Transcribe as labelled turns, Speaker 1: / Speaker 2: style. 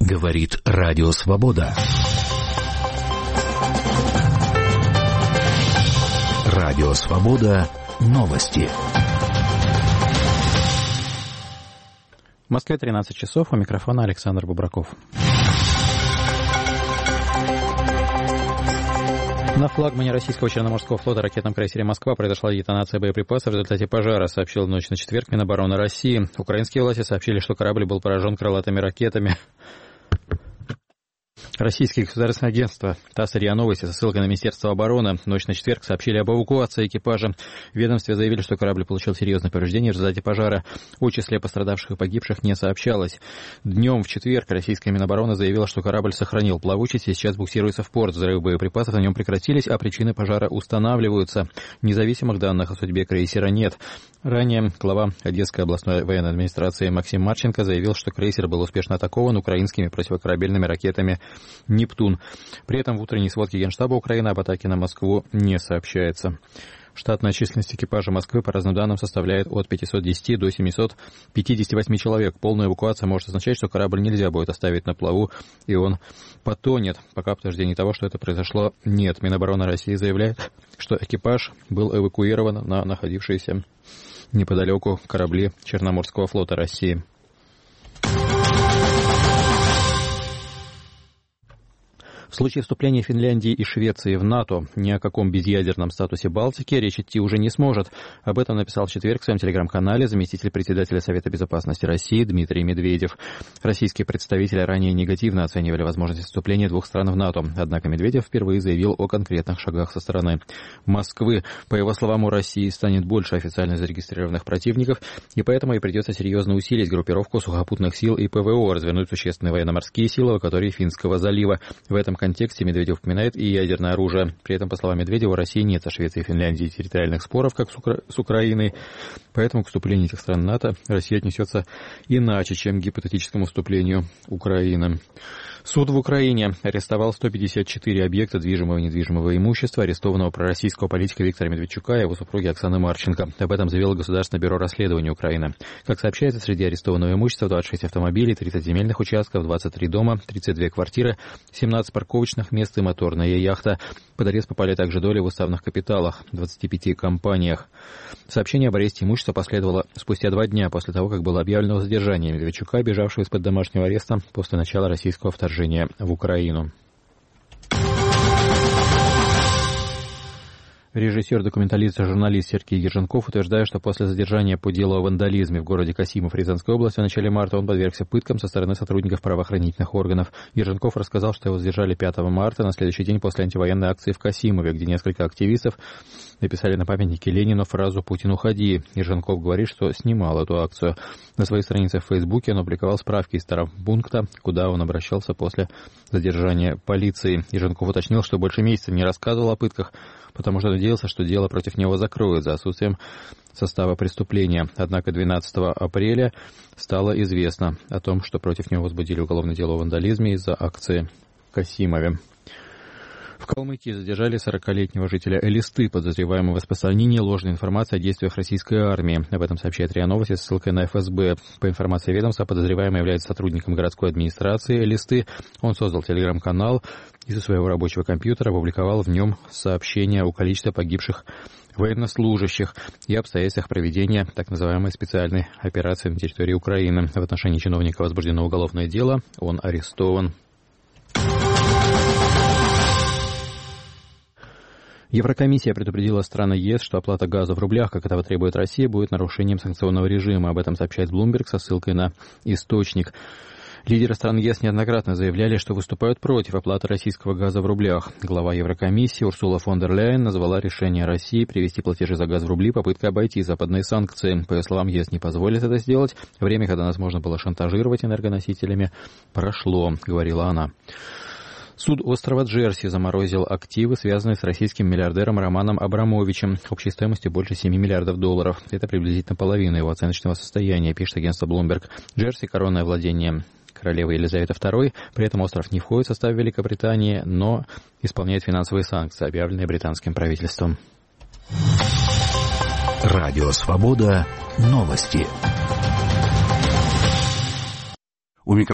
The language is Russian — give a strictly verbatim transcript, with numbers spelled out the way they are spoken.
Speaker 1: Говорит Радио Свобода. Радио Свобода. Новости.
Speaker 2: В Москве тринадцать часов. У микрофона Александр Бубраков. На флагмане российского Черноморского флота ракетном крейсере «Москва» произошла детонация боеприпасов в результате пожара, сообщил в ночь на четверг Минобороны России. Украинские власти сообщили, что корабль был поражен крылатыми ракетами. Российские государственные агентства ТАСС и РИА Новости со ссылкой на Министерство обороны в ночь на четверг сообщили об эвакуации экипажа. В ведомстве заявили, что корабль получил серьезные повреждения в результате пожара. О числе пострадавших и погибших не сообщалось. Днем в четверг российская Минобороны заявила, что корабль сохранил плавучесть и сейчас буксируется в порт. Взрывы боеприпасов на нем прекратились, а причины пожара устанавливаются. Независимых данных о судьбе крейсера нет. Ранее глава Одесской областной военной администрации Максим Марченко заявил, что крейсер был успешно атакован украинскими противокорабельными ракетами «Нептун». При этом в утренней сводке Генштаба Украины об атаке на Москву не сообщается. Штатная численность экипажа «Москвы» по разным данным составляет от пятисот десяти до семисот пятидесяти восьми человек. Полная эвакуация может означать, что корабль нельзя будет оставить на плаву, и он потонет. Пока подтверждений того, что это произошло, нет. Минобороны России заявляет, что экипаж был эвакуирован на находившиеся неподалеку корабли Черноморского флота России. В случае вступления Финляндии и Швеции в НАТО ни о каком безъядерном статусе Балтики речь идти уже не сможет. Об этом написал в четверг в своем телеграм-канале заместитель председателя Совета безопасности России Дмитрий Медведев. Российские представители ранее негативно оценивали возможность вступления двух стран в НАТО. Однако Медведев впервые заявил о конкретных шагах со стороны Москвы. По его словам, у России станет больше официально зарегистрированных противников, и поэтому ей придется серьезно усилить группировку сухопутных сил и ПВО, развернуть существенные военно-морские силы в акватории Финского залива. В этом контексте Медведев упоминает и ядерное оружие. При этом, по словам Медведева, у России нет со Швецией и Финляндией территориальных споров, как с, Укра... с Украиной. Поэтому к вступлению этих стран в НАТО Россия отнесется иначе, чем к гипотетическому вступлению Украины. Суд в Украине арестовал сто пятьдесят четыре объекта движимого и недвижимого имущества арестованного пророссийского политика Виктора Медведчука и его супруги Оксаны Марченко. Об этом заявило Государственное бюро расследования Украины. Как сообщается, среди арестованного имущества двадцать шесть автомобилей, тридцать земельных участков, двадцать три дома, тридцать две квартиры, семнадцать парковочных мест и моторная яхта. Под арест попали также доли в уставных капиталах в двадцати пяти компаниях. Сообщение об аресте имущества последовало спустя два дня после того, как было объявлено о задержании Медведчука, бежавшего из-под домашнего ареста после начала российского вторжения в Украину. Режиссер, документалист и журналист Сергей Ерженков утверждает, что после задержания по делу о вандализме в городе Касимов Рязанской области в начале марта он подвергся пыткам со стороны сотрудников правоохранительных органов. Ерженков рассказал, что его задержали пятого марта, на следующий день после антивоенной акции в Касимове, где несколько активистов написали на памятнике Ленину фразу «Путин, уходи». Ерженков говорит, что снимал эту акцию. На своей странице в Фейсбуке он опубликовал справки из травмпункта, куда он обращался после задержания полиции. Ерженков уточнил, что больше месяца не рассказывал о пытках, потому что надеялся, что дело против него закроют за отсутствием состава преступления. Однако двенадцатого апреля стало известно о том, что против него возбудили уголовное дело о вандализме из-за акции в Касимове. В Калмыкии задержали сорокалетнего жителя Элисты, подозреваемого в распространении ложной информации о действиях российской армии. Об этом сообщает РИА Новости с ссылкой на эф эс бэ. По информации ведомства, подозреваемый является сотрудником городской администрации Элисты. Он создал телеграм-канал и со своего рабочего компьютера опубликовал в нем сообщения о количестве погибших военнослужащих и обстоятельствах проведения так называемой специальной операции на территории Украины. В отношении чиновника возбуждено уголовное дело, он арестован. Еврокомиссия предупредила страны ЕС, что оплата газа в рублях, как этого требует Россия, будет нарушением санкционного режима. Об этом сообщает Bloomberg со ссылкой на источник. Лидеры стран ЕС неоднократно заявляли, что выступают против оплаты российского газа в рублях. Глава Еврокомиссии Урсула фон дер Ляйен назвала решение России привести платежи за газ в рубли попыткой обойти западные санкции. По ее словам, ЕС не позволит это сделать. Время, когда нас можно было шантажировать энергоносителями, прошло, говорила она. Суд острова Джерси заморозил активы, связанные с российским миллиардером Романом Абрамовичем, общей стоимостью больше семи миллиардов долларов. Это приблизительно половина его оценочного состояния, пишет агентство Bloomberg. Джерси – коронное владение королевы Елизаветы второй. При этом остров не входит в состав Великобритании, но исполняет финансовые санкции, объявленные британским правительством.
Speaker 1: Радио Свобода. Новости. У микрофона